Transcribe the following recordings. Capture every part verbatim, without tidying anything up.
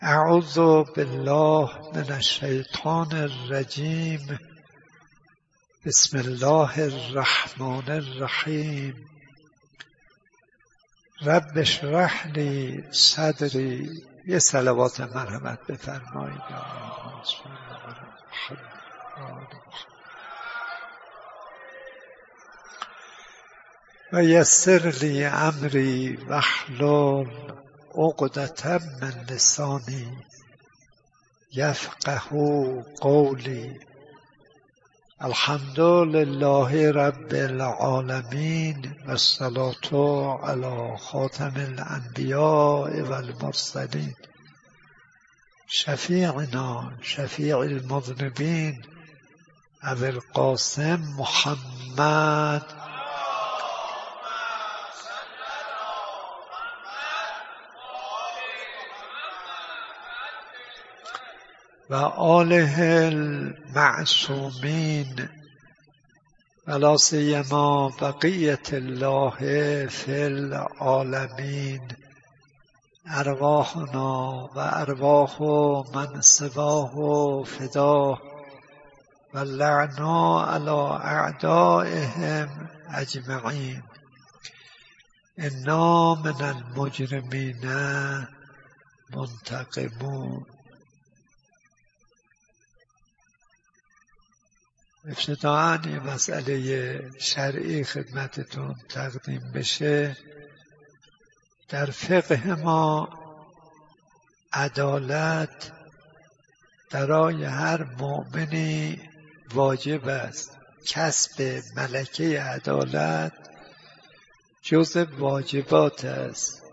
اعوذ بالله من الشیطان الرجیم. بسم الله الرحمن الرحیم. رب اشرح لی صدری. یه صلوات مرحمت بفرمایید. و یسر لی امری واحلل عقدة من لسانی یفقهوا قولی. الحمد لله رب العالمین و الصلاة علی خاتم الانبیاء و المرسلین شفیعنا شفیع المذنبین ابی القاسم محمد و آله المعصومین و لا سیما بقیة الله فی العالمین. ارواحنا و ارواح من سواه فداه و لعنا علی اعدائهم اجمعین. انا من المجرمین منتقمون. ابتداءً یه مسئله شرعی خدمتتون تقدیم بشه. در فقه ما عدالت برای هر مؤمنی واجب است. کسب ملکه عدالت جزء واجبات است.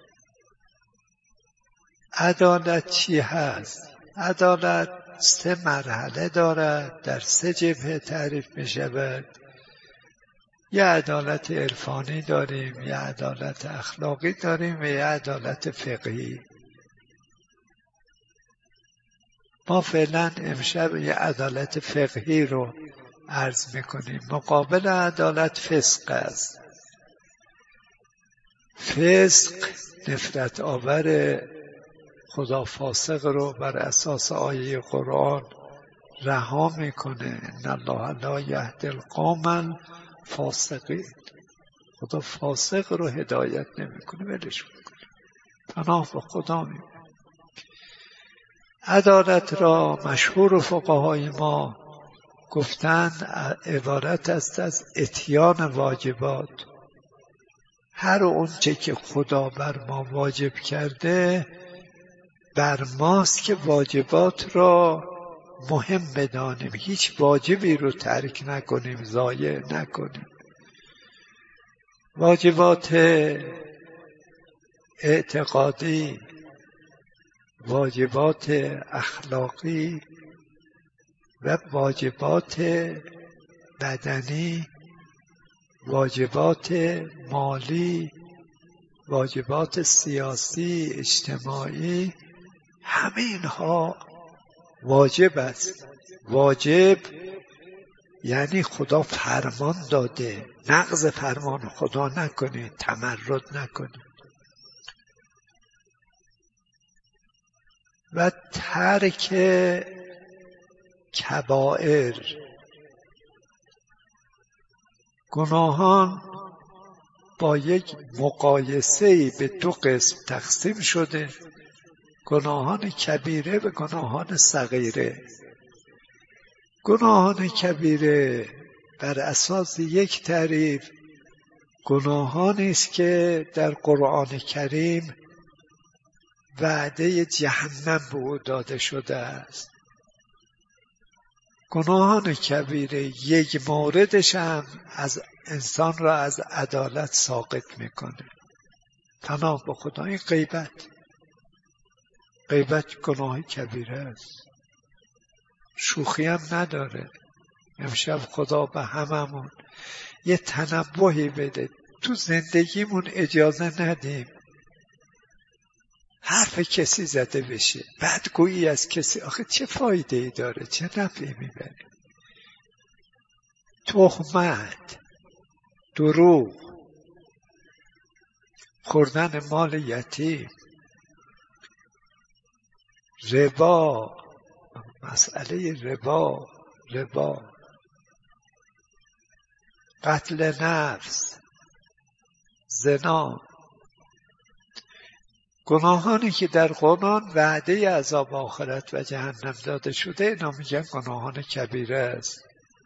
عدالت چی هست؟ عدالت سه مرحله دارد، در سه جبهه تعریف می شود. یه عدالت عرفانی داریم، یه عدالت اخلاقی داریم و یه عدالت فقهی. ما فعلا امشب یه عدالت فقهی رو عرض می کنیم. مقابل عدالت فسق است. فسق نفرت آور، خدا فاسق رو بر اساس آیه قرآن رها میکنه. ان الله لا یهدی القوم الفاسقین. خدا فاسق رو هدایت نمیکنه، ولش میکنه. پناه به خدا میبره. عدالت را مشهور فقهای ما گفتند عبارت است از اتیان واجبات. هر اونچه که خدا بر ما واجب کرده بر ماست که واجبات را مهم بدانیم. هیچ واجبی رو ترک نکنیم، ضایع نکنیم. واجبات اعتقادی، واجبات اخلاقی و واجبات بدنی، واجبات مالی، واجبات سیاسی، اجتماعی، همه اینها واجب است. واجب یعنی خدا فرمان داده. نقض فرمان خدا نکنید، تمرد نکنید. و ترک کبائر. گناهان با یک مقایسه‌ای به دو قسم تقسیم شده: گناهان کبیره و گناهان صغیره. گناهان کبیره بر اساس یک تعریف گناهانی است که در قرآن کریم وعده جهنم به او داده شده است. گناهان کبیره یک موردش هم از انسان را از عدالت ساقط میکنه. پناه به خدا. این غیبت. غیبت گناه کبیره است. شوخی هم نداره. امشب خدا به هممون یه تنبهی بده. تو زندگیمون اجازه ندیم حرف کسی زده بشه، بدگویی از کسی. آخه چه فایده ای داره؟ چه نفعی میبره؟ تهمت، دروغ، خوردن مال یتیم، ربا، مسئله ربا، ربا، قتل نفس، زنا، گناهانی که در قرآن وعده عذاب آخرت و جهنم داده شده، اینا میگن گناهان کبیره است.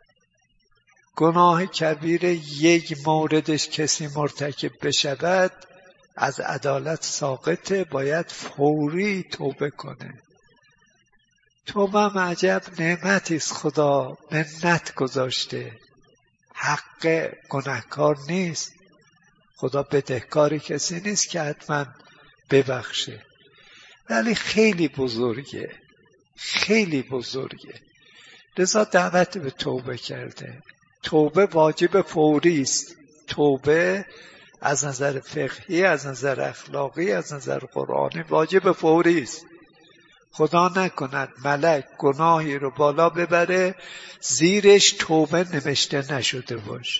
گناه کبیره یک موردش کسی مرتکب بشود از عدالت ساقطه، باید فوری توبه کنه. توبه هم عجب نعمتی است، خدا منت گذاشته، حق گناهکار نیست، خدا بدهکاری کسی نیست که حتما ببخشه، ولی خیلی بزرگه، خیلی بزرگه. لذا دعوت به توبه کرده. توبه واجب فوری است. توبه از نظر فقهی، از نظر اخلاقی، از نظر قرآنی واجب فوری است. خدا نکند ملک گناهی رو بالا ببره زیرش توبه نوشته نشده باشه.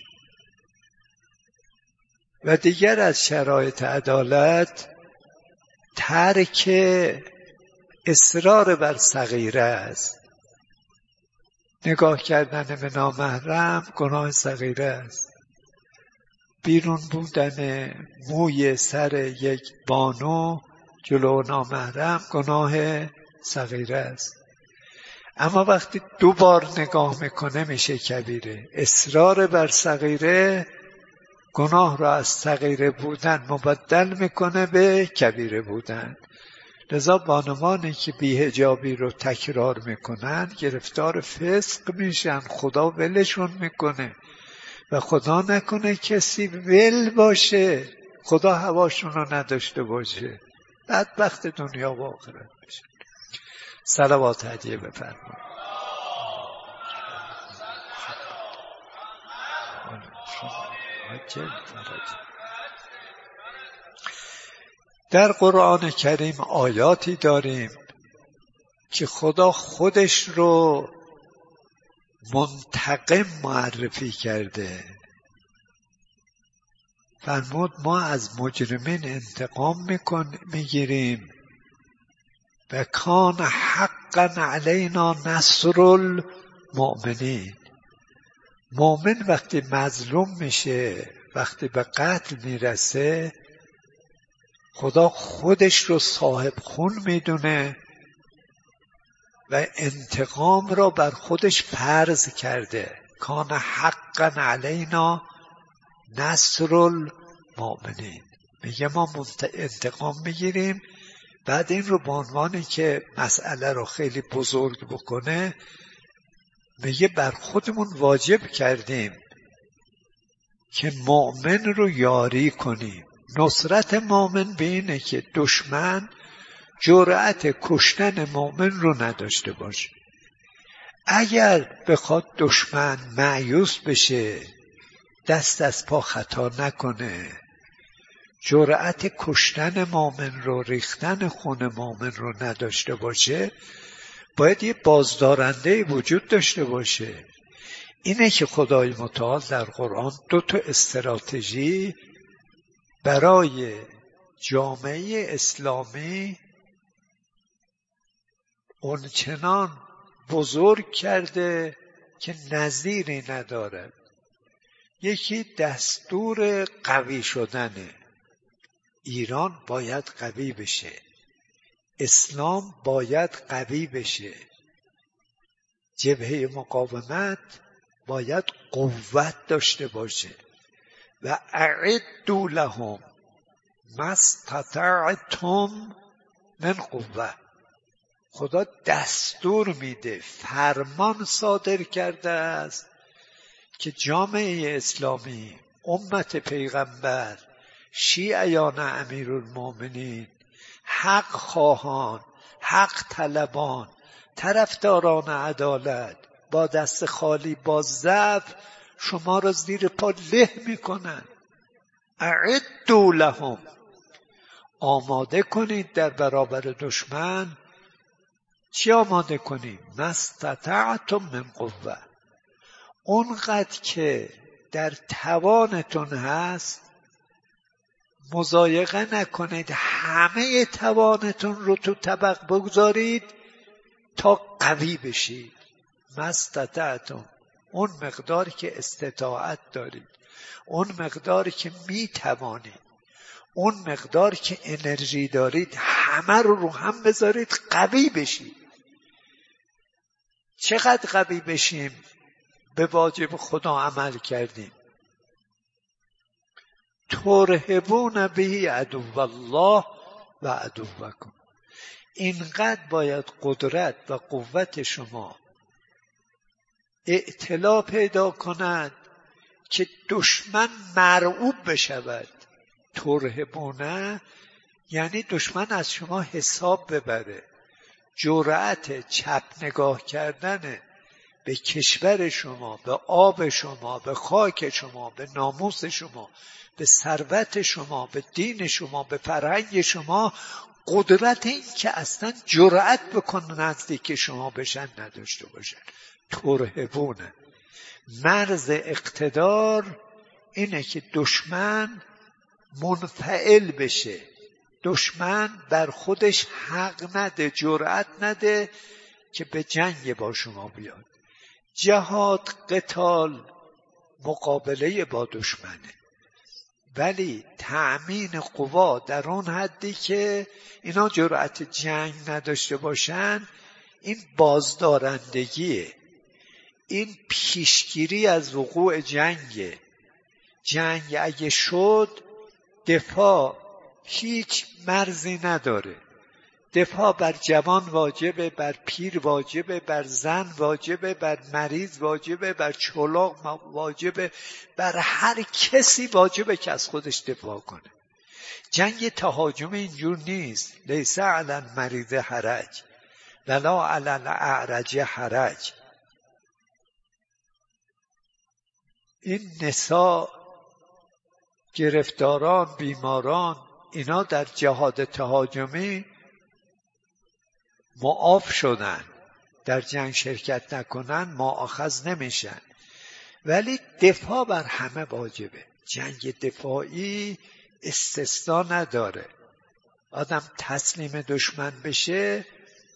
و دیگر از شرایط عدالت ترک اصرار بر صغیره است. نگاه کردن به نامحرم گناه صغیره است. بیرون بودن موی سر یک بانو جلو نامحرم گناه صغیره است. اما وقتی دو بار نگاه میکنه میشه کبیره. اصرار بر صغیره گناه را از صغیره بودن مبدل میکنه به کبیره بودن. لذا بانوانی که بی‌حجابی رو تکرار میکنن گرفتار فسق میشن، خدا ولشون میکنه. و خدا نکنه کسی ول باشه، خدا هواشون رو نداشته باشه، بدبخت دنیا و آخرت بشه. صلوات هدیه بفرمایید. در قرآن کریم آیاتی داریم که خدا خودش رو منتقم معرفی کرده. فرمود ما از مجرمین انتقام میکن میگیریم و کان حقا علینا نصر المؤمنین. مؤمن وقتی مظلوم میشه، وقتی به قتل میرسه، خدا خودش رو صاحب خون میدونه و انتقام را بر خودش فرض کرده. کان حقا علینا نصر المؤمنین. میگه ما انتقام میگیریم. بعد این رو به عنوانی که مسئله رو خیلی بزرگ بکنه میگه بر خودمون واجب کردیم که مؤمن رو یاری کنیم. نصرت مؤمن به اینه که دشمن جرأت کشتن مؤمن رو نداشته باشه. اگر بخواد دشمن مایوس بشه، دست از پا خطا نکنه، جرأت کشتن مؤمن رو، ریختن خون مؤمن رو نداشته باشه، باید یه بازدارنده وجود داشته باشه. اینه که خدای متعال در قرآن دو تا استراتژی برای جامعه اسلامی اونچنان بزرگ کرده که نظیری ندارد. یکی دستور قوی شدنه. ایران باید قوی بشه، اسلام باید قوی بشه، جبهه مقاومت باید قوت داشته باشه. و اعدوا لهم ما استطعتم من قوه. خدا دستور میده، فرمان صادر کرده است که جامعه اسلامی، امت پیغمبر، شیعیان امیرالمومنین، حق خواهان، حق طلبان، طرفداران عدالت با دست خالی، با ضعف شما را زیر پا له میکنن. اعدوا لهم، آماده کنید در برابر دشمن. چی آماده کنید؟ ما استطعتم من قوه، اونقدر که در توانتون هست مضایقه نکنید، همه توانتون رو تو طبق بگذارید تا قوی بشید. مستطعتم، اون مقداری که استطاعت دارید، اون مقداری که می توانید، اون مقداری که انرژی دارید، همه رو رو هم بذارید قوی بشید. چقدر قوی بشیم؟ به واجب خدا عمل کردیم. ترهبون به عدو الله و عدوکم. اینقدر باید قدرت و قوت شما اعتلا پیدا کند که دشمن مرعوب بشود. ترهبونه یعنی دشمن از شما حساب ببره. جرأت چپ نگاه کردن به کشور شما، به آب شما، به خاک شما، به ناموس شما، به ثروت شما، به دین شما، به فرهنگ شما، قدرت این که اصلا جرأت بکنن نزدیک شما بشن نداشته باشن. ترهبونه. مرز اقتدار اینه که دشمن منفعل بشه، دشمن بر خودش حق نده، جرأت نده که به جنگ با شما بیاد. جهاد، قتال، مقابله با دشمنه، ولی تأمین قوا در اون حدی که اینا جرأت جنگ نداشته باشن، این بازدارندگیه، این پیشگیری از وقوع جنگه. جنگ اگه شد، دفاع هیچ مرزی نداره. دفاع بر جوان واجبه، بر پیر واجبه، بر زن واجبه، بر مریض واجبه، بر چلاق واجبه، بر هر کسی واجبه که از خودش دفاع کنه. جنگ تهاجم اینجور نیست. لیس علی المریض حرج ولا علی الاعرج حرج. این نساء، گرفتاران، بیماران، اینا در جهاد تهاجمی معاف شدن، در جنگ شرکت نکنن مؤاخذ نمیشن، ولی دفاع بر همه واجبه. جنگ دفاعی استثنا نداره. آدم تسلیم دشمن بشه،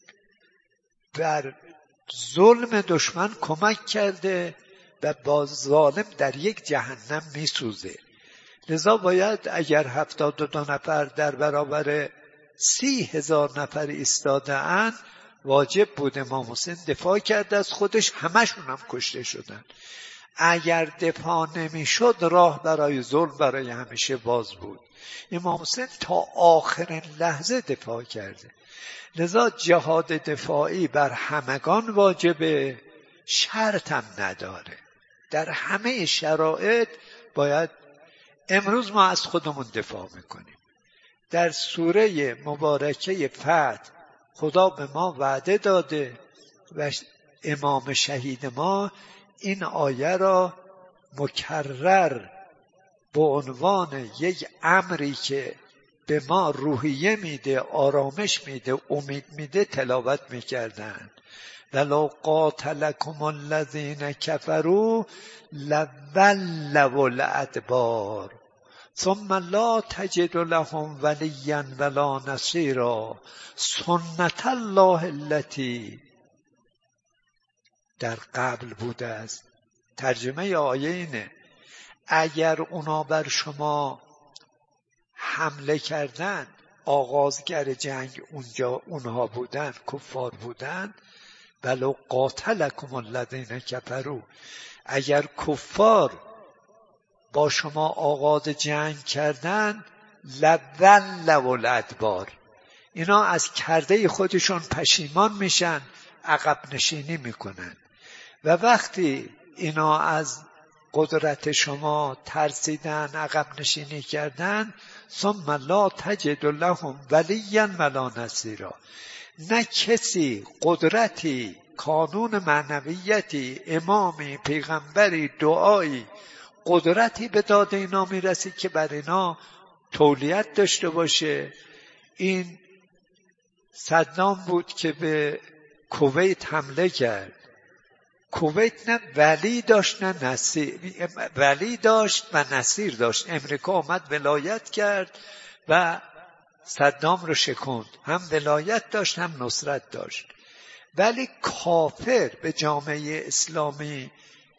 بر ظلم دشمن کمک کرده و با ظالم در یک جهنم میسوزه. لذا باید اگر هفتاد و دو نفر در برابر سی هزار نفر ایستاده اند، واجب بود امام حسین دفاع کرد از خودش، همشون هم کشته شدن. اگر دفاع نمی شد، راه برای ظلم برای همیشه باز بود. امام حسین تا آخرین لحظه دفاع کرده. لذا جهاد دفاعی بر همگان واجبه، شرط هم نداره. در همه شرایط باید. امروز ما از خودمون دفاع میکنیم. در سوره مبارکه فتح خدا به ما وعده داده و امام شهید ما این آیه را مکرر به عنوان یک امری که به ما روحیه میده، آرامش میده، امید میده تلاوت میکردن. ولو قاتلکم الذین کفروا لولوا الادبار ثم لا تجد لهم ولیا ولا نصیرا سنت الله التي در قبل بوده است. ترجمه آیه اینه: اگر اونا بر شما حمله کردن، آغازگر جنگ اونجا اونها بودن، کفار بودن، ولو قاتلکم الذین کفروا، اگر کفار با شما آغاز جنگ کردن، لولوا الادبار، اینا از کرده خودشون پشیمان میشن، عقب نشینی میکنن. و وقتی اینا از قدرت شما ترسیدن، عقب نشینی کردن، ثم لا تجد لهم ولیا ولا نصیرا، نه کسی قدرتی، کانون معنویتی، امامی، پیغمبری، دعایی، قدرتی به داد اینا میرسید که بر اینا تولیت داشته باشه. این صدام بود که به کویت حمله کرد. کویت نه ولی داشت نه نصیر، ولی داشت و نصیر داشت. امریکا آمد ولایت کرد و صدام رو شکند، هم ولایت داشت هم نصرت داشت. ولی کافر به جامعه اسلامی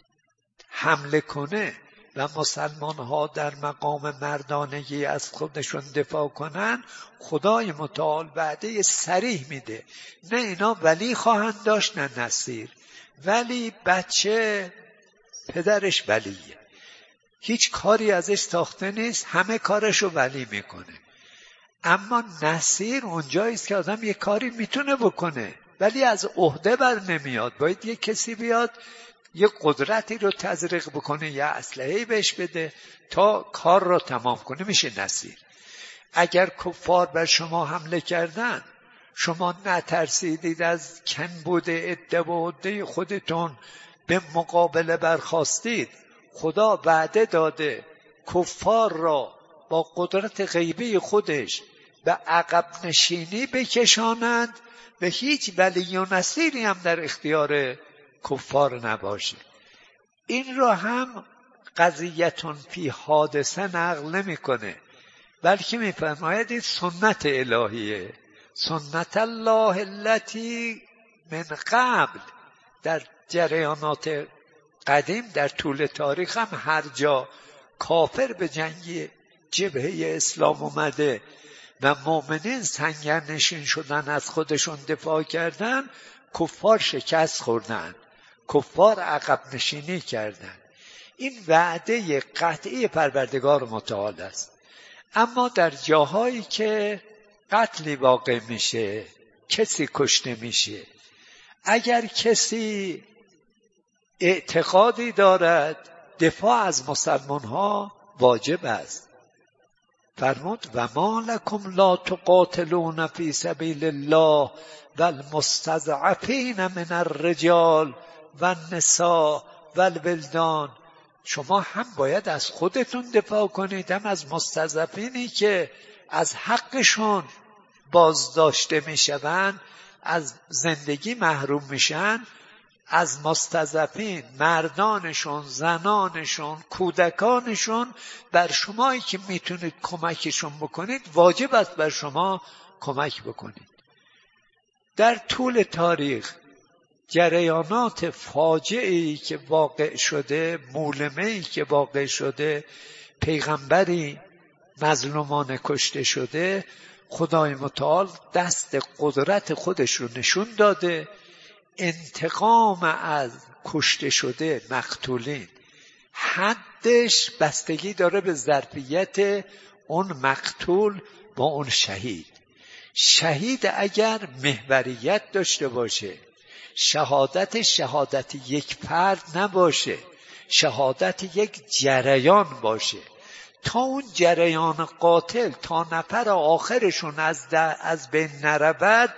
حمله کنه و مسلمان ها در مقام مردانگی از خودشون دفاع کنن، خدای متعال وعده صریح میده نه اینا ولی خواهند داشت نه نصیر. ولی بچه پدرش ولیه، هیچ کاری ازش ساخته نیست، همه کارشو ولی میکنه. اما نصیر اونجاییست که آدم یه کاری میتونه بکنه ولی از عهده بر نمیاد، باید یه کسی بیاد یه قدرتی رو تزریق بکنه، یه اسلحه‌ای بهش بده تا کار رو تمام کنه، میشه نصیر. اگر کفار بر شما حمله کردن، شما نترسیدید از کمبود عده و عده خودتون به مقابله برخاستید، خدا وعده داده کفار را با قدرت غیبی خودش به عقب نشینی بکشانند و هیچ ولی و نصیری هم در اختیار کفار نباشه. این را هم قضیتون فی حادثه نقل نمیکنه، بلکه میفرماید این سنت الهیه، سنت الله التی من قبل. در جریانات قدیم در طول تاریخ هم هر جا کافر به جنگ جبهه اسلام اومده و مؤمنین سنگرنشین شدن، از خودشون دفاع کردن، کفار شکست خوردن، کفار عقب نشینی کردن. این وعده قطعی پروردگار متعال است. اما در جاهایی که قتلی واقع میشه، کسی کشته میشه، اگر کسی اعتقادی دارد دفاع از مسلمان ها واجب است. فرمود و ما لکم لا تقاتلون فی سبیل الله و المستضعفین من الرجال و النساء و الولدان. شما هم باید از خودتون دفاع کنید، هم از مستضعفینی که از حقشون بازداشته میشوند، از زندگی محروم میشن، از مستضعفین، مردانشون، زنانشون، کودکانشون. بر شمایی که میتونید کمکشون بکنید واجب است بر شما کمک بکنید. در طول تاریخ جریانات فاجعه‌ای که واقع شده، مولمه‌ای که واقع شده، پیغمبری مظلومانه کشته شده، خدای متعال دست قدرت خودش رو نشون داده. انتقام از کشته شده مقتولین حدش بستگی داره به ظرفیت اون مقتول با اون شهید. شهید اگر محوریت داشته باشه، شهادت شهادت یک فرد نباشه، شهادت یک جریان باشه، تا اون جریان قاتل تا نفر آخرشون از, از بین نرود،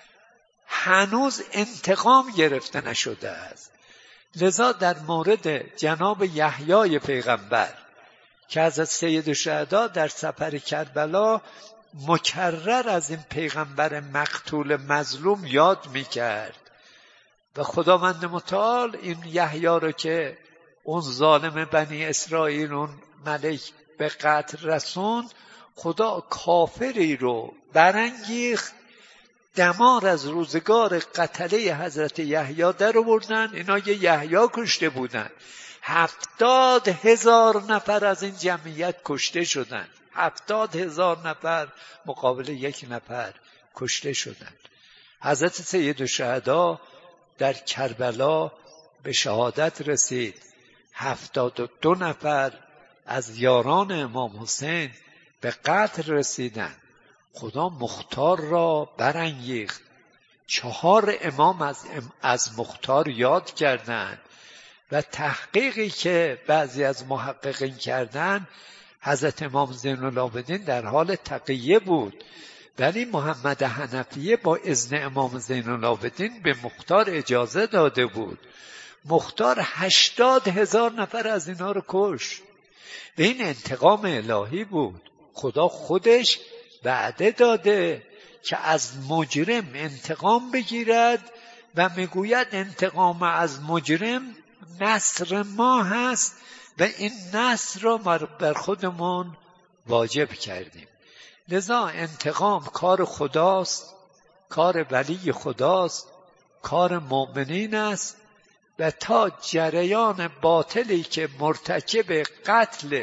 هنوز انتقام گرفته نشده است. لذا در مورد جناب یحیای پیغمبر که از سید الشهدا در سفر کربلا مکرر از این پیغمبر مقتول مظلوم یاد میکرد و خداوند متعال این یحیی رو که اون ظالم بنی اسرائیل، اون ملک به قتل رسوند، خدا کافری رو برانگیخت، دمار از روزگار قتله حضرت یحیی در آوردن. اینا یه یحیی کشته بودن، هفتاد هزار نفر از این جمعیت کشته شدن، هفتاد هزار نفر مقابل یک نفر کشته شدن. حضرت سید الشهدا در کربلا به شهادت رسید، هفتاد و دو نفر از یاران امام حسین به قتل رسیدن. خدا مختار را برانگیخت، چهار امام از, از مختار یاد کردند و تحقیقی که بعضی از محققین کردند، حضرت امام زین العابدین در حال تقیه بود، ولی محمد حنفیه با اذن امام زین العابدین به مختار اجازه داده بود. مختار هشتاد هزار نفر از اینا رو کشت و این انتقام الهی بود. خدا خودش وعده داده که از مجرم انتقام بگیرد و میگوید انتقام از مجرم نصر ما هست و این نصر را بر خودمون واجب کردیم. لذا انتقام کار خداست، کار ولی خداست، کار مؤمنین است و تا جریان باطلی که مرتکب قتل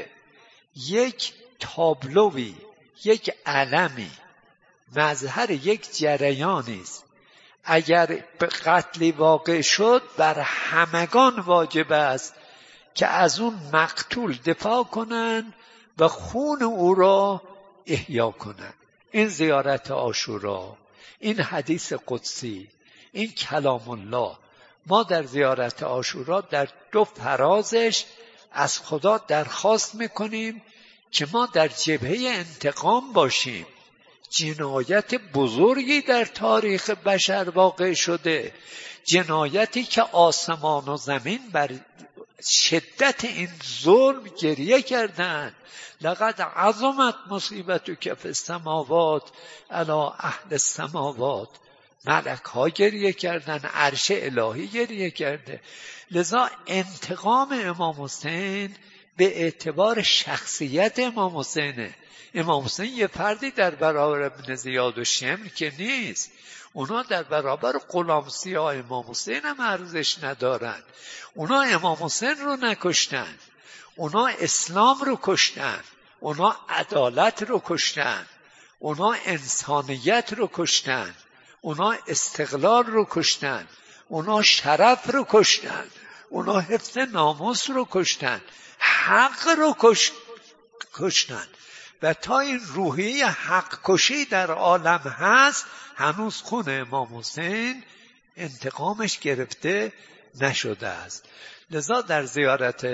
یک تابلوی، یک علمی، مظهر یک جریانی است، اگر به قتلی واقع شد بر همگان واجب است که از اون مقتول دفاع کنند و خون او را احیا کنند. این زیارت عاشورا، این حدیث قدسی، این کلام الله، ما در زیارت عاشورا در دو فرازش از خدا درخواست میکنیم که ما در جبهه انتقام باشیم. جنایت بزرگی در تاریخ بشر واقع شده، جنایتی که آسمان و زمین بر شدت این ظلم گریه کردند. لقد عظمت مصیبتک فی السماوات علی اهل السماوات. ملک ها گریه کردن، عرش الهی گریه کرده. لذا انتقام امام حسین به اعتبار شخصیت امام حسینه. امام حسین یه فردی در برابر ابن زیاد و شمر که نیست. اونا در برابر غلام سیاه امام حسین هم ارزش ندارن. اونا امام حسین رو نکشتن، اونا اسلام رو کشتن، اونا عدالت رو کشتن، اونا انسانیت رو کشتن، اونا استقلال رو کشتن، اونا شرف رو کشتن، اونا حفظ ناموس رو کشتن، حق رو کش... کشتن. و تا این روحیه حق کشی در عالم هست، هنوز خون امام حسین انتقامش گرفته نشده است. لذا در زیارت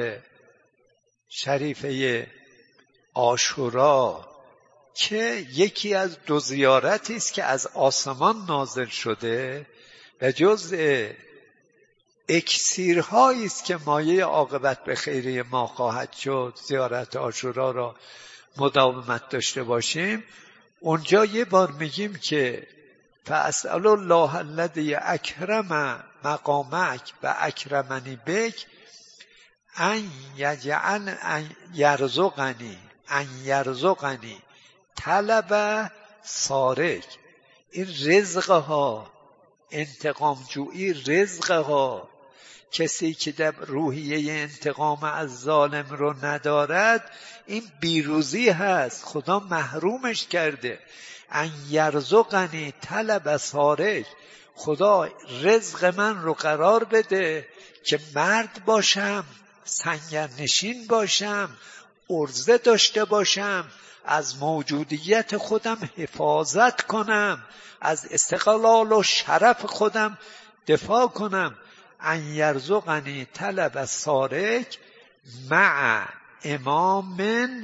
شریفه عاشورا که یکی از دو زیارتی است که از آسمان نازل شده و جزء اکسیرهایی است که مایه عاقبت به خیری ما خواهد شد، زیارت عاشورا را مداومت داشته باشیم، اونجا یه بار میگیم که فاسأل الله الذی اکرم مقامک و اکرمنی بک ان یجعل ان یرزقنی ان یرزقنی طلب سارک. این رزقها، انتقام جویی رزقها، کسی که در روحیه انتقام از ظالم رو ندارد این بیروزی هست، خدا محرومش کرده. ان یرزقنی طلب سارک، خدا رزق من رو قرار بده که مرد باشم، سنگرنشین باشم، عرضه داشته باشم، از موجودیت خودم حفاظت کنم، از استقلال و شرف خودم دفاع کنم. ان یرزقنی طلب سارک مع امام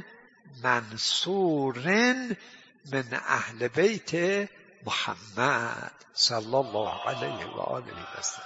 منصور من اهل بیت محمد صلی الله علیه و آله و سلم.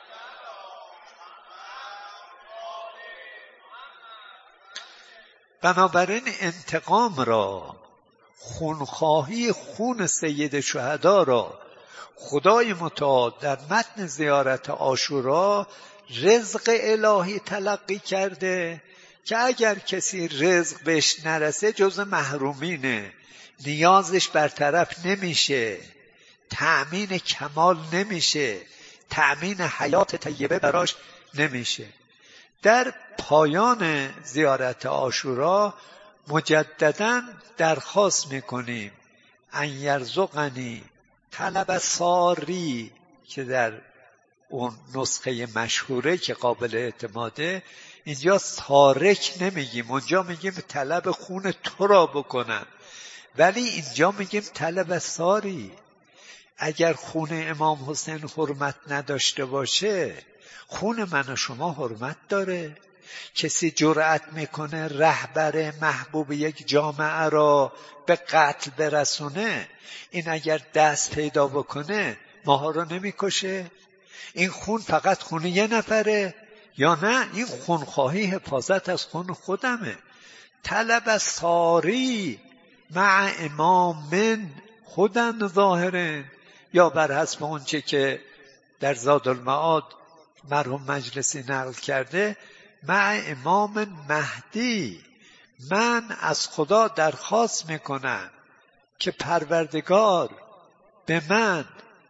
بنابراین انتقام را، خونخواهی خون سید شهدا را خدای متعال در متن زیارت عاشورا رزق الهی تلقی کرده که اگر کسی رزق بهش نرسه جز محرومینه، نیازش برطرف نمیشه، تأمین کمال نمیشه، تأمین حیات طیبه براش نمیشه. در پایان زیارت عاشورا مجددا درخواست میکنیم ان یرزقنی طلب ساری، که در اون نسخه مشهوره که قابل اعتماده اینجا سارک نمیگیم، اونجا میگیم طلب خون تو را بکنم، ولی اینجا میگیم طلب ساری. اگر خون امام حسین حرمت نداشته باشه، خون من و شما حرمت داره؟ کسی جرأت میکنه رهبر محبوب یک جامعه را به قتل برسونه، این اگر دست پیدا بکنه ماها رو نمیکشه؟ این خون فقط خون یه نفره یا نه؟ این خونخواهی حفاظت از خون خودمه. طلب ساری مع امام من خودن ظاهرن، یا بر حسب اونچه که در زادالمعاد مرحوم مجلسی نقل کرده، مع امام مهدی، من از خدا درخواست میکنم که پروردگار به من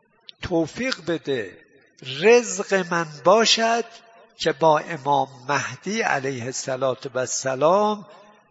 توفیق بده رزق من باشد که با امام مهدی علیه السلام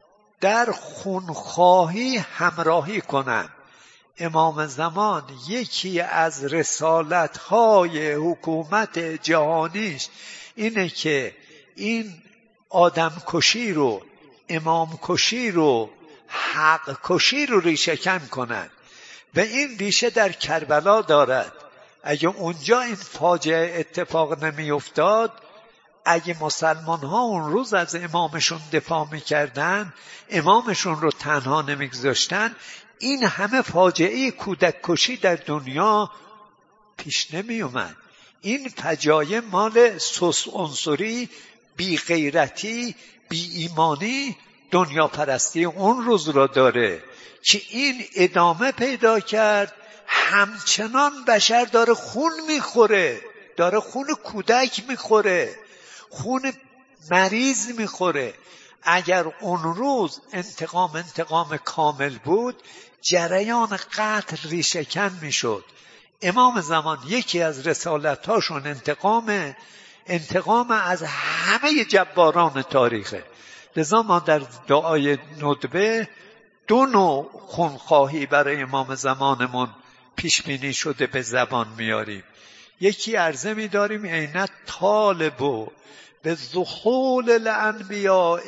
در خونخواهی همراهی کنم. امام زمان یکی از رسالت‌های حکومت جهانیش اینه که این آدم کشی رو، امام کشی رو، حق کشی رو ریشه‌کن کنن و این ریشه در کربلا دارد. اگه اونجا این فاجعه اتفاق نمی افتاد، اگه مسلمان ها اون روز از امامشون دفاع میکردن، امامشون رو تنها نمیگذاشتن، این همه فاجعه کودک کشی در دنیا پیش نمی اومد. این فجایع مال سوس عنصری، بی غیرتی، بی ایمانی، دنیا پرستی اون روز را داره که این ادامه پیدا کرد. همچنان بشر داره خون میخوره، داره خون کودک میخوره، خون مریض میخوره. اگر اون روز انتقام انتقام کامل بود، جریان قتل ریشه‌کن میشد. امام زمان یکی از رسالتاشون انتقام انتقام از همه جباران تاریخه. لذا ما در دعای ندبه دو نوع خونخواهی برای امام زمانمون پیش بینی شده به زبان میاریم. یکی عرضه می‌داریم عینت طالبو به ظهول الانبیاء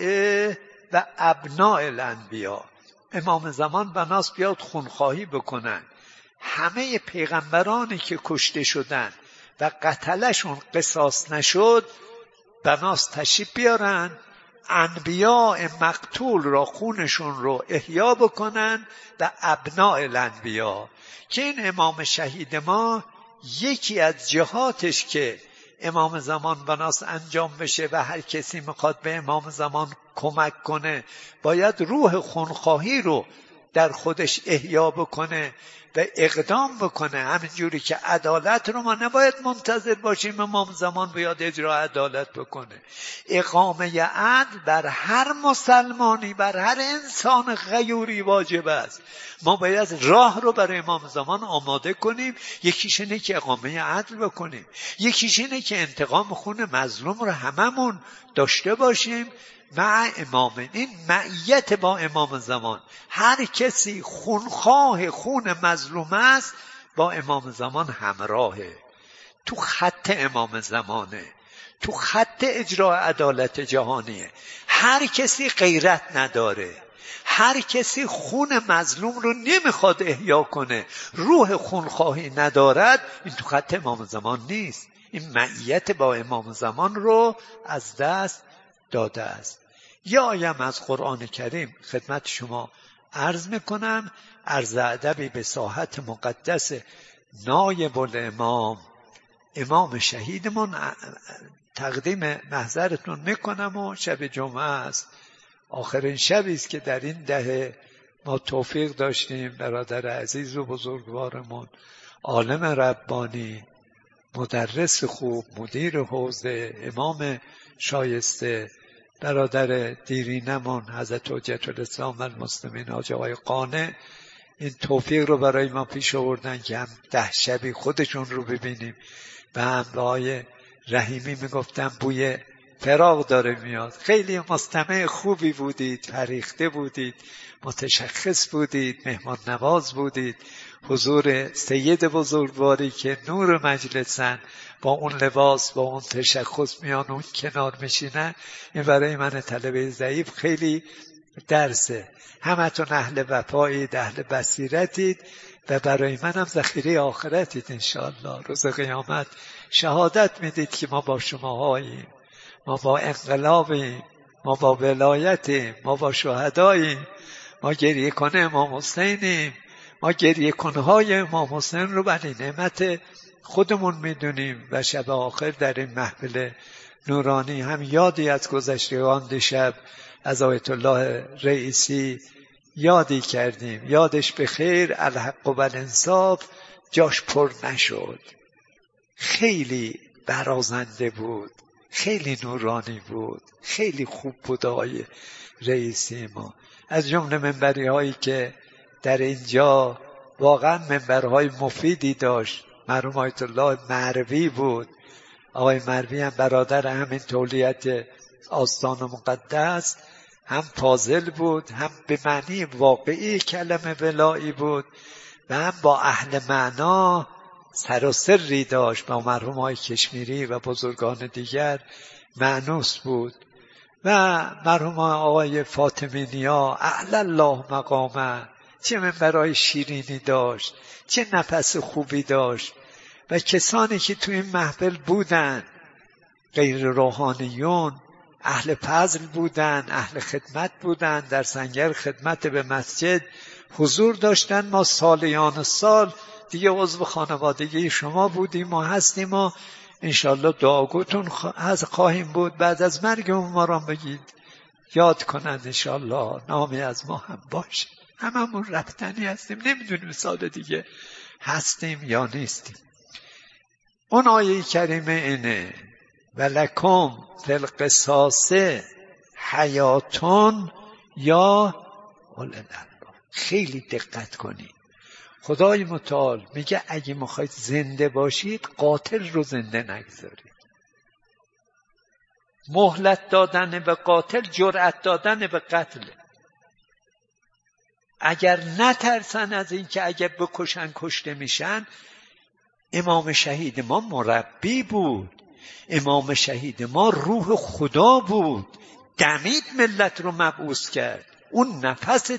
و ابناء الانبیاء. امام زمان بناست بیاد خونخواهی بکنن. همه پیغمبرانی که کشته شدن و قتلشون قصاص نشد، بناست تشریف بیارن انبیاء مقتول را، خونشون رو احیا بکنن و ابناء الانبیاء. که این امام شهید ما یکی از جهاتش که امام زمان بناست انجام بشه و هر کسی میخواد به امام زمان کمک کنه باید روح خونخواهی رو در خودش احیا بکنه و اقدام بکنه. همینجوری که عدالت رو ما نباید منتظر باشیم امام زمان بیاد اجرا عدالت بکنه. اقامه عدل بر هر مسلمانی، بر هر انسان غیوری واجب است. ما باید راه رو برای امام زمان آماده کنیم. یکیش اینه که اقامه عدل بکنیم، یکیش اینه که انتقام خون مظلوم رو هممون داشته باشیم. مع امام، این معیت با امام زمان. هر کسی خونخواه خون مظلوم است با امام زمان همراهه، تو خط امام زمانه، تو خط اجرا عدالت جهانیه. هر کسی غیرت نداره، هر کسی خون مظلوم رو نمیخواد احیا کنه، روح خونخواهی ندارد، این تو خط امام زمان نیست. این معیت با امام زمان رو از دست داده است. یا آیم از قرآن کریم خدمت شما عرض میکنم، عرض ادبی به ساحت مقدس نایب الامام امام شهیدمون تقدیم محضرتون میکنم. و شب جمعه است، آخرین شبی است که در این دهه ما توفیق داشتیم برادر عزیز و بزرگوارمون، عالم ربانی، مدرس خوب، مدیر حوزه، امام شایسته، برادر دیرینمون حضرت حجت الاسلام المسلمین حاج آقای قانع، این توفیق رو برای ما پیش آوردن که هم ده شبی خودشون رو ببینیم. و هم به آقای رحیمی میگفتم بوی فراق داره میاد. خیلی مستمع خوبی بودید، فریخته بودید، متشخص بودید، مهمان نواز بودید. حضور سید بزرگواری که نور مجلسن، با اون لباس، با اون تشخص میان اون کنار میشینن، این برای من طلبه ضعیف خیلی درسه. همتون اهل وفایید، اهل بصیرتید و برای منم ذخیره آخرتید انشاءالله. روز قیامت شهادت میدید که ما با شماهاییم، ما با انقلابیم، ما با ولایتیم، ما با شهداییم، ما گریه کنه امام حسینیم، ما گریه کنهای امام حسین رو برای نعمت خودمون میدونیم. و شب آخر در این محفل نورانی هم یادی از گذشتگان دیشب از آیت الله رئیسی یادی کردیم، یادش به خیر، الحق و الانصاف جاش پر نشد. خیلی برازنده بود، خیلی نورانی بود، خیلی خوب بود آقای رئیسی ما. از جمله منبری هایی که در اینجا واقعا منبرهای مفیدی داشت، مرحوم آیت الله مروی بود. آقای مروی هم برادر همین تولیت آستان مقدس، هم فاضل بود، هم به معنی واقعی کلمه ولایی بود و هم با اهل معنا سر و سری داشت. با مرحوم های کشمیری و بزرگان دیگر مأنوس بود. و مرحوم آقای فاطمی نیا اعلی الله مقامه، چه منبرهای شیرینی داشت، چه نفس خوبی داشت. و کسانی که تو این محفل بودن غیر روحانیون اهل فضل بودن، اهل خدمت بودن، در سنگر خدمت به مسجد حضور داشتن. ما سالیان سال دیگه عضو خانوادگی شما بودیم و هستیم و انشالله دعاگوتون خواهیم بود. بعد از مرگ ما را بگید یاد کنند انشالله، نامی از ما هم باشه. هممون رفتنی هستیم، نمیدونیم سال دیگه هستیم یا نیستیم. اون آیه کریمه اینه ولکم فی القصاص حیاتون یا اولي الالباب. خیلی دقت کنید. خدای متعال میگه اگه میخواید زنده باشید قاتل رو زنده نگذارید. مهلت دادن به قاتل جرأت دادن به قتل. اگر نترسن از این که اگر بکشن کشته میشن. امام شهید ما مربی بود، امام شهید ما روح خدا بود، دمید ملت رو مبعوث کرد. اون نفس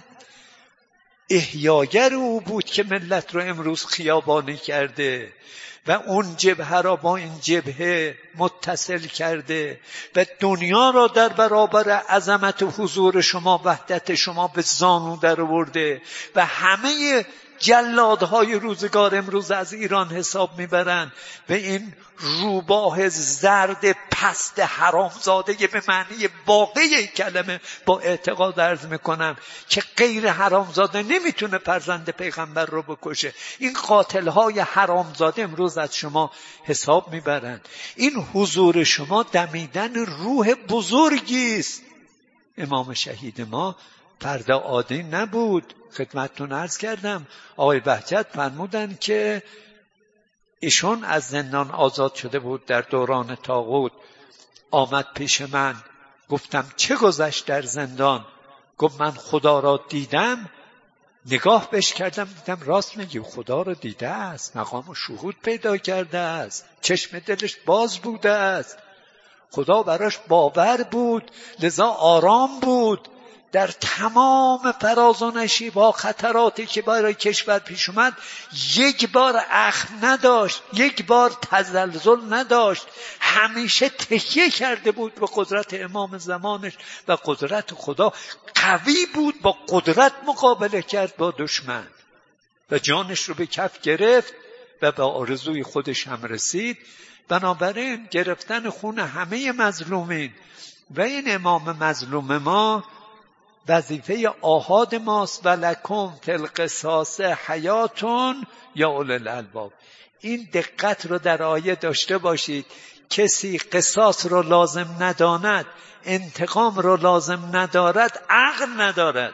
احیاگر او بود که ملت رو امروز خیابانی کرده و اون جبهه را با این جبهه متصل کرده و دنیا را در برابر عظمت حضور شما، وحدت شما به زانو در آورده و همه جلادهای روزگار امروز از ایران حساب میبرن و این روباه زرد پست حرامزاده به معنی واقعی کلمه با اعتقاد عرض میکنم که غیر حرامزاده نمیتونه فرزند پیغمبر رو بکشه. این قاتلهای حرامزاده امروز از شما حساب میبرن. این حضور شما دمیدن روح بزرگیست. امام شهید ما فرد عادی نبود. خدمتتون عرض کردم آقای بهجت فرمودن که ایشون از زندان آزاد شده بود در دوران طاغوت. آمد پیش من، گفتم چه گذشت در زندان؟ گفت من خدا را دیدم. نگاه بهش کردم، دیدم راست میگی، خدا را دیده است، مقام شهود پیدا کرده است، چشم دلش باز بوده است، خدا براش باور بود، لذا آرام بود. در تمام فراز و نشیب‌ها خطراتی که برای کشور پیش اومد یک بار اخم نداشت، یک بار تزلزل نداشت. همیشه تکیه کرده بود به قدرت امام زمانش و قدرت خدا. قوی بود، با قدرت مقابله کرد با دشمن و جانش رو به کف گرفت و به آرزوی خودش هم رسید. بنابراین گرفتن خون همه مظلومین و این امام مظلوم ما وظیفه آحاد ماست. ولکم فی القصاص حیاتون یا اولی الالباب. این دقت رو در آیه داشته باشید. کسی قصاص رو لازم نداند، انتقام رو لازم ندارد، عقل ندارد.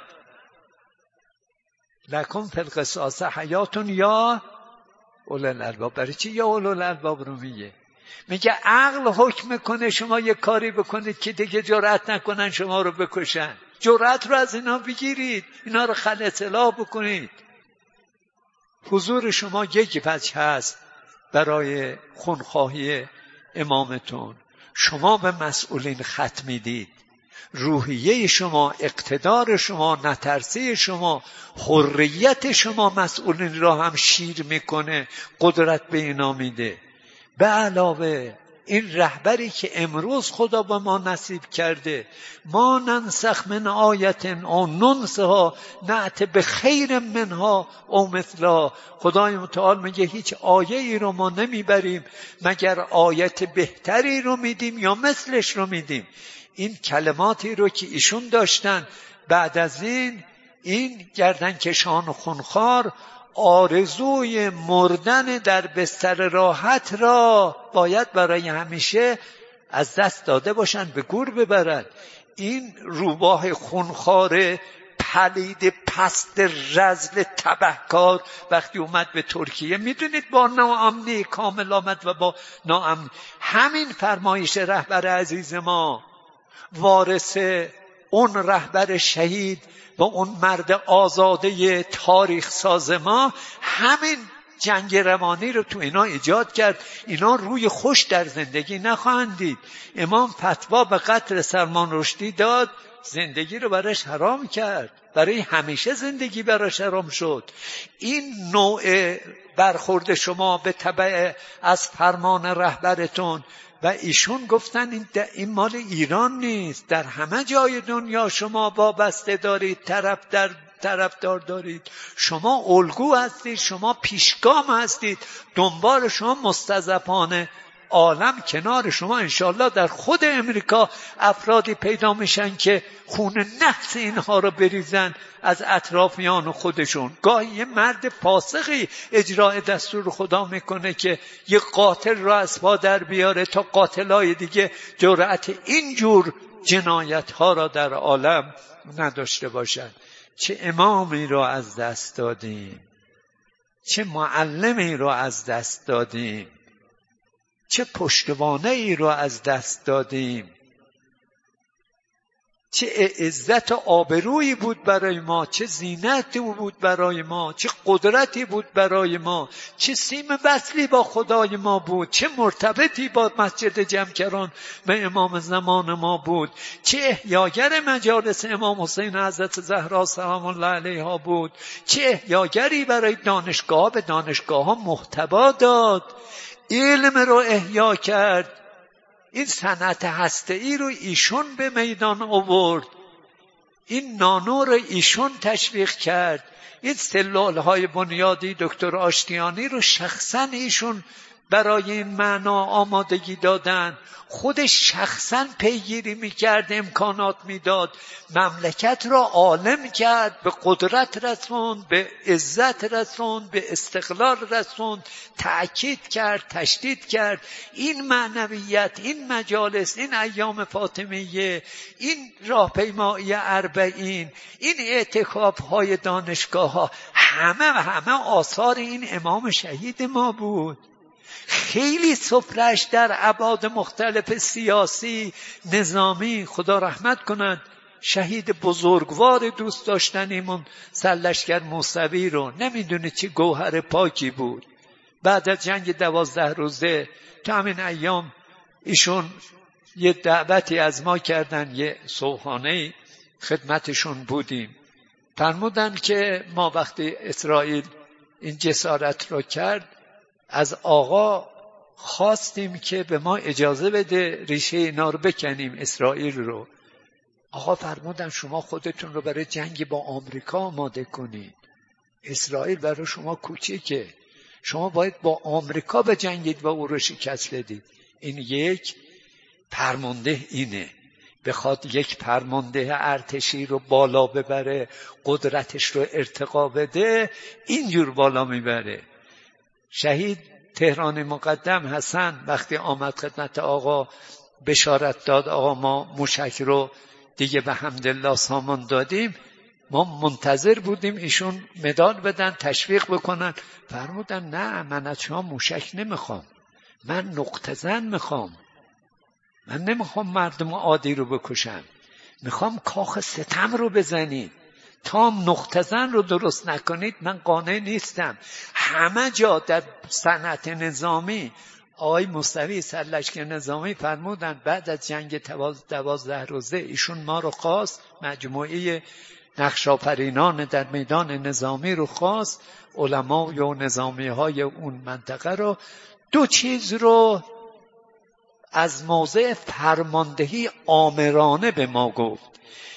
لکم فی القصاص حیاتون یا اولی الالباب. برای چی یا اولی الالباب رو میگه؟ میگه عقل حکم میکنه شما یک کاری بکنید که دیگه جرأت نکنن شما رو بکشن. جرأت رو از اینا بگیرید، اینا رو خلع اصلاح بکنید. حضور شما یک وجه هست برای خونخواهی امامتون. شما به مسئولین خط میدید. روحیه شما، اقتدار شما، نترسی شما، حریت شما مسئولین را هم شیر میکنه، قدرت به اینا میده. به علاوه این رهبری که امروز خدا به ما نصیب کرده، ما ننسخ من آیت او ننسها نأت به خیر منها او مثلا. خدای متعال میگه هیچ آیه ای رو ما نمیبریم مگر آیت بهتری رو میدیم یا مثلش رو میدیم. این کلماتی رو که ایشون داشتن بعد از این این گردنکشان خونخوار آرزوی مردن در بستر راحت را باید برای همیشه از دست داده باشند، به گور ببرند. این روباه خونخوار پلید پست رذل تبهکار وقتی اومد به ترکیه، میدونید با ناامنی کامل آمد و با ناامنی. همین فرمایش رهبر عزیز ما، وارث اون رهبر شهید و اون مرد آزاده تاریخ ساز ما، همین جنگ روانی رو تو اینا ایجاد کرد. اینا روی خوش در زندگی نخواهند دید. امام فتوا به قتل سلمان رشدی داد، زندگی رو براش حرام کرد، برای همیشه زندگی براش حرام شد. این نوع برخورد شما به تبع از فرمان رهبرتون و ایشون گفتن این, این مال ایران نیست، در همه جای دنیا شما وابسته دارید، طرف در طرفدار دارید، شما الگو هستید، شما پیشگام هستید، دنبال شما مستضعفان عالم کنار شما انشالله در خود امریکا افرادی پیدا میشن که خون نفس اینها رو بریزن از اطرافیان خودشون. گاهی یه مرد فاسقی اجرای دستور خدا میکنه که یه قاتل رو از پا در بیاره تا قاتلای دیگه جرأت اینجور جنایت ها را در عالم نداشته باشن. چه امامی رو از دست دادیم، چه معلمی رو از دست دادیم، چه پشتوانه ای رو از دست دادیم، چه عزت و آبرویی بود برای ما، چه زینتی بود برای ما، چه قدرتی بود برای ما، چه سیم وصلی با خدای ما بود، چه مرتبطی با مسجد جمکران و امام زمان ما بود، چه احیاگر مجالس امام حسین حضرت زهرا سلام الله علیها بود، چه احیاگری برای دانشگاه به دانشگاه ها محتوا داد، علم رو احیا کرد. این صنعت هسته‌ای رو ایشون به میدان آورد، این نانو رو ایشون تشویق کرد، این سلولهای بنیادی دکتر آشتیانی رو شخصا ایشون برای این معنا آمادگی دادن، خودش شخصا پیگیری میکرد، امکانات میداد، مملکت را عالم کرد، به قدرت رسوند، به عزت رسوند، به استقلال رسوند، تأکید کرد، تشدید کرد. این معنویت، این مجالس، این ایام فاطمیه، این راهپیمایی اربعین، این اعتکاف های دانشگاه ها، همه و همه آثار این امام شهید ما بود. خیلی سفرش در ابعاد مختلف سیاسی، نظامی، خدا رحمت کند شهید بزرگوار دوست داشتنیمون سرلشکر موسوی رو، نمیدونه چی گوهر پاکی بود. بعد از جنگ دوازده روزه تا همین ایام ایشون یه دعوتی از ما کردن، یه صبحانه خدمتشون بودیم، فرمودن که ما وقتی اسرائیل این جسارت رو کرد از آقا خواستیم که به ما اجازه بده ریشه اینا رو بکنیم، اسرائیل رو. آقا فرمودن شما خودتون رو برای جنگ با آمریکا آماده کنید، اسرائیل برای شما کوچیکه، شما باید با آمریکا بجنگید و او رو شکست بدید. این یک فرمانده اینه، بخواد یک فرمانده ارتشی رو بالا ببره، قدرتش رو ارتقا بده، اینجور بالا میبره. شهید تهران مقدم حسن وقتی آمد خدمت آقا بشارت داد آقا ما موشک رو دیگه به حمدالله سامان دادیم، ما منتظر بودیم ایشون مدال بدن، تشویق بکنن. فرمودن نه، من از شما موشک نمیخوام، من نقطه زن میخوام، من نمیخوام مردم عادی رو بکشم، میخوام کاخ ستم رو بزنید، تا نقطه زن رو درست نکنید من قانع نیستم. همه جا در صنعت نظامی آقای موسوی سرلشکر نظامی فرمودن بعد از جنگ دوازده روزه ایشون ما رو خواست، مجموعه نقش‌آفرینان در میدان نظامی رو خواست، علما و نظامی های اون منطقه رو، دو چیز رو از موضع فرماندهی آمرانه به ما گفت.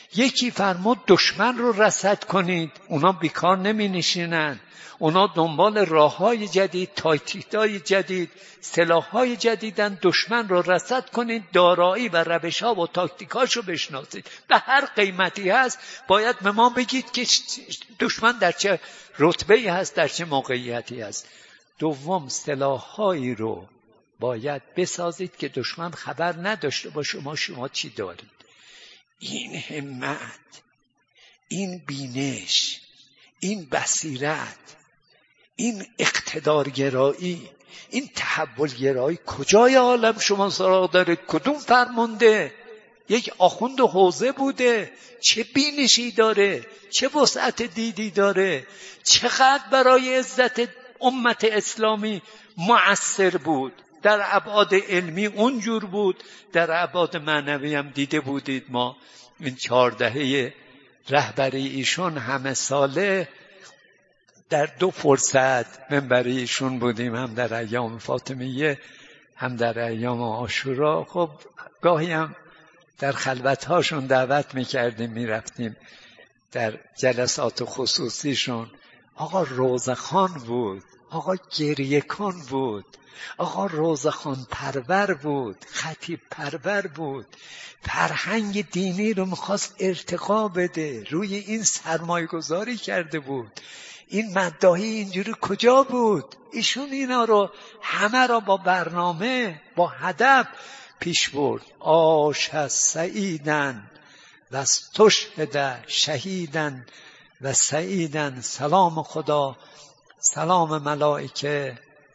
یکی فرمود دشمن رو رصد کنید. اونا بیکار نمی نشینن، اونا دنبال راه‌های جدید، تاکتیک‌های جدید، سلاح‌های جدیدن. دشمن رو رصد کنید، دارایی و روش‌ها و تاکتیکاشو بشناسید. به هر قیمتی هست باید به ما بگید که دشمن در چه رتبه‌ای هست، در چه موقعیتی هست. دوم، سلاح‌هایی رو باید بسازید که دشمن خبر نداشته باشه شما شما چی دارید. این همت، این بینش، این بصیرت، این اقتدارگرایی، این تحولگرایی کجای عالم شما سراغ داره؟ کدوم فرمانده؟ یک آخوند حوزه بوده؟ چه بینشی داره؟ چه وسعت دیدی داره؟ چقدر برای عزت امت اسلامی مؤثر بود؟ در ابعاد علمی اونجور بود، در ابعاد معنوی هم دیده بودید. ما این چهار دهه رهبری ایشون همه ساله در دو فرصت منبری ایشون بودیم، هم در ایام فاطمیه هم در ایام عاشورا. خب گاهی هم در خلوت‌هاشون دعوت می‌کردیم، می‌رفتیم در جلسات خصوصیشون. آقا روزخان بود، آقا گریه کن بود، آقا روزخان پرور بود، خطیب پرور بود، فرهنگ دینی رو میخواست ارتقا بده، روی این سرمایه گذاری کرده بود. این مداحی اینجوری کجا بود؟ ایشون اینا رو همه را با برنامه، با هدف پیش برد. عاش سعیدن و استشهد شهیدن و سعیدن. سلام خدا، سلام ملائکه،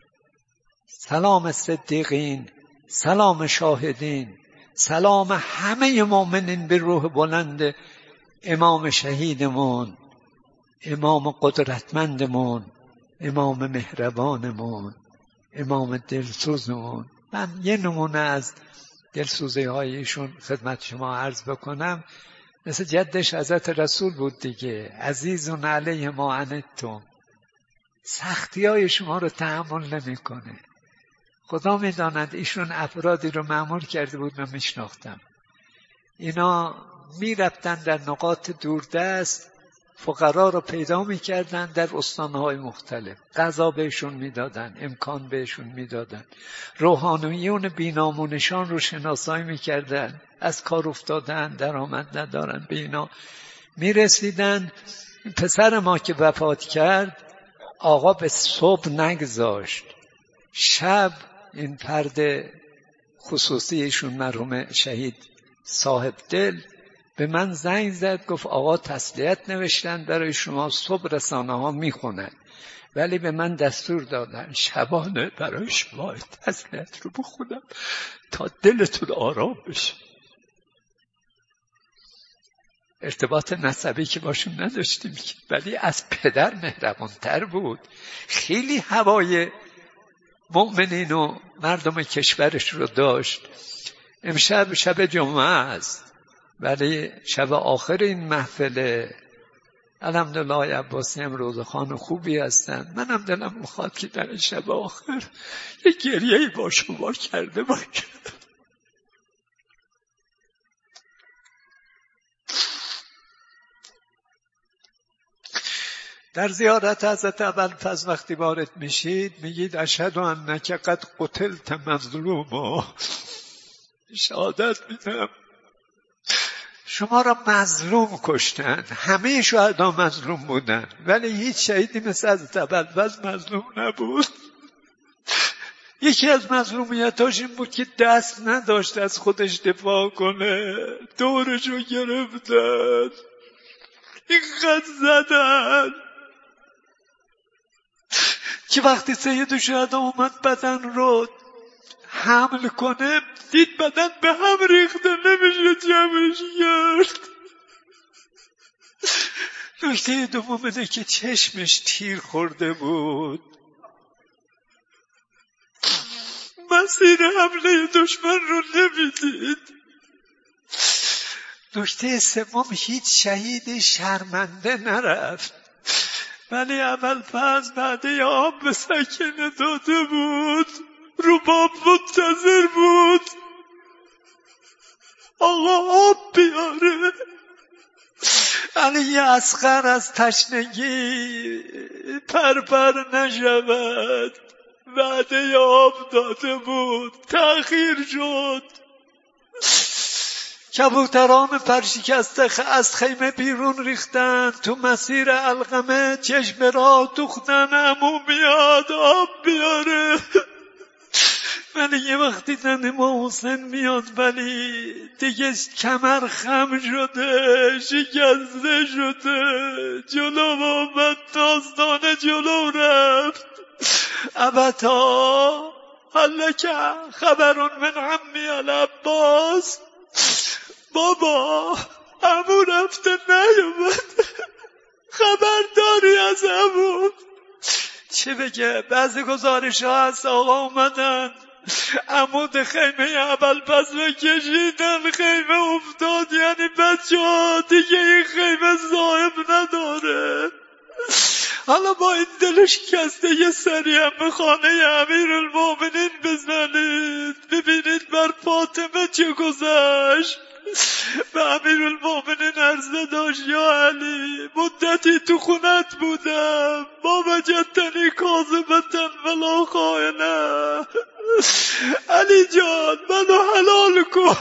سلام صدیقین، سلام شاهدین، سلام همه مؤمنین به روح بلند امام شهیدمون، امام قدرتمندمون، امام مهربانمون، امام دلسوزمون. من یه نمونه از دلسوزی های ایشون خدمت شما عرض بکنم. مثل جدش حضرت رسول بود دیگه. عزیزون علیه ما عنتم، سختی های شما رو تحمل نمی کنه. خدا می داند ایشون افرادی رو مأمور کرده بود، من میشناختم. اینا می رفتن در نقاط دوردست، فقرا رو پیدا می کردن در استانهای مختلف، غذا بهشون می دادن، امکان بهشون می دادن، روحانیون بینامونشان رو شناسایی می کردن، از کار افتادن، درآمد ندارن، به اینا می رسیدن. پسر ما که وفات کرد، آقا به صبح نگذاشت، شب این فرد خصوصیشون مرحوم شهید صاحب دل به من زنگ زد، گفت آقا تسلیت نوشتن برای شما، صبح رسانه ها میخونن، ولی به من دستور دادن شبانه برای شما تسلیت رو بخونم تا دلتون آرام بشه. ارتباط نسبی که باشون نداشتیم، ولی از پدر مهربانتر بود. خیلی هوای مؤمنین و مردم کشورش رو داشت. امشب شب جمعه است، ولی شب آخر این محفله الحمدلله عباسی هم روزخان خوبی هستن. منم دلم میخواد که در شب آخر یک گریه‌ای با شما کرده باشم. در زیارت حضرت ابوالفضل وقتی وارد میشید میگید اشهد انک قد قتلت مظلوما، شهادت میدم شما را مظلوم کشتن. همه شهدا مظلوم بودن، ولی هیچ شهیدی مثل حضرت ابوالفضل مظلوم نبود. یکی از مظلومیتاش این بود که دست نداشت از خودش دفاع کنه، دورشو گرفتن، اینقدر زدن که وقتی سید شهدا اومد بدن رو حمل کنه، دید بدن به هم ریخته، نمیشه جمعش کرد. نکته دوم اینه که چشمش تیر خورده بود، مسیر حمله دشمن رو نمیدید. نکته سوم، هیچ شهید شرمنده نرفت، ولی ابوالفضل بعد آب به سکینه داده بود، رو باب منتظر بود آقا آب بیاره. علی اصغر از تشنگی پرپر نشود، وعده آب داده بود تأخیر شد. کبوتران پرشکسته از خیمه بیرون ریختن، تو مسیر علقمه چشم راه دوختن، عمو میاد آب بیاره. ولی یه وقت دیدن امام حسین میاد ولی دیگه کمر خم شده، شکسته شده، جلو آمد تازدانه جلو رفت. ابتا هلک خبرون من عمی العباس، بابا عمو رفته نیومد، خبر داری از عمو؟ چه بگه؟ بعضی گزارش ها هست آقا اومدن عمود خیمه اول پس کشیدن، خیمه افتاد. یعنی بچه ها دیگه این خیمه صاحب نداره. حالا با این دل شکسته یه سری هم به خانه امیرالمومنین بزنید، ببینید بر فاطمه چه گذشت. به امیرالمومنین عرضه داشت یا علی مدتی تو خونت بودم، ما وجدتنی کاذبة ولا خائنة، علی جان منو حلال کن.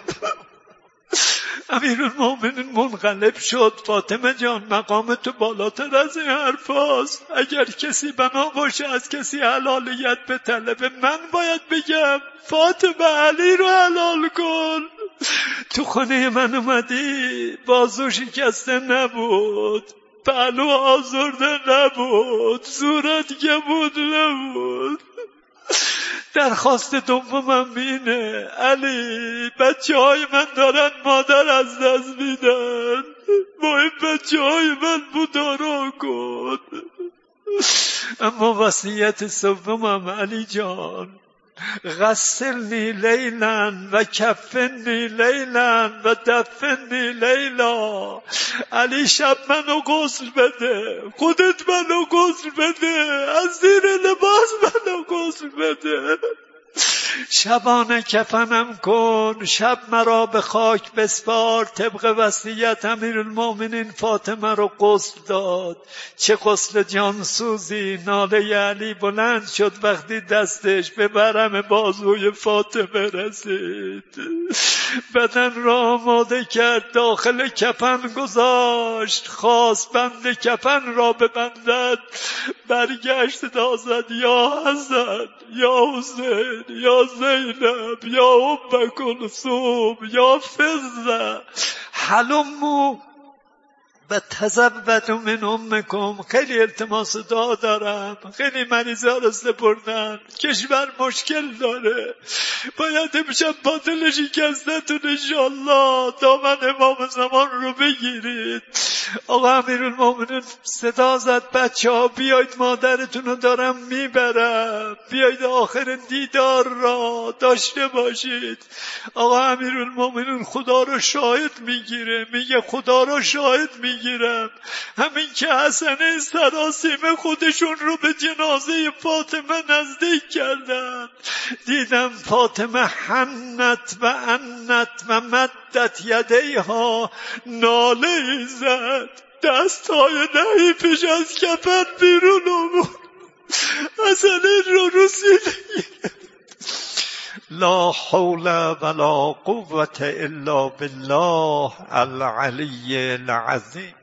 امیرالمومنین منقلب شد، فاطمه جان مقام تو بالاتر از این حرف هست، اگر کسی بنا باشه از کسی حلالیت به طلب، من باید بگم فاطمه علی رو حلال کن. تو خانه من اومدی، بازو شکسته نبود، پهلو آزرده نبود، صورت گبود نبود. درخواست دومم اینه علی، بچه های من دارن مادر از دست میدن، با این بچه های من مدارا کن. اما وصیت سومم علی جان، غسلنی لیلن و کفنی لیلن و دفنی لیلا. علی شب منو غسل بده، خودت منو غسل بده، از زیر لباس منو غسل بده، شبانه کفنم کن، شب مرا به خاک بسپار. طبق وصیت امیرالمومنین فاطمه رو غسل داد. چه غسل جانسوزی! ناله علی بلند شد وقتی دستش به برم بازوی فاطمه رسید، بدن را آماده کرد، داخل کفن گذاشت، خواست بند کفن را ببندد، برگشت دازد یا حسن یا حسین یا زینب یا ام کلثوم یا فضه حلمو و تزودوا من امکم. خیلی التماس دعا دارم، خیلی مریضا رو سپردن، کشور مشکل داره، باید امشب با دل شکستتون انشالله دامن امام زمان رو بگیرید. آقا امیرالمومنین صدا زد بچه ها بیاید مادرتون رو دارم میبرم، بیاید آخر دیدار را داشته باشید. آقا امیرالمومنین خدا رو شاهد میگیره، میگه خدا رو شاهد میگیرم همین که حسنه سراسیمه خودشون رو به جنازه فاطمه نزدیک کردن، دیدم فاطمه حنت و انت و مدت یدیها، ناله زد، دستهای نحیفش از کفن بیرون آورد، حسنه رو رو سینه لا حول ولا قوة الا بالله العلی العظیم.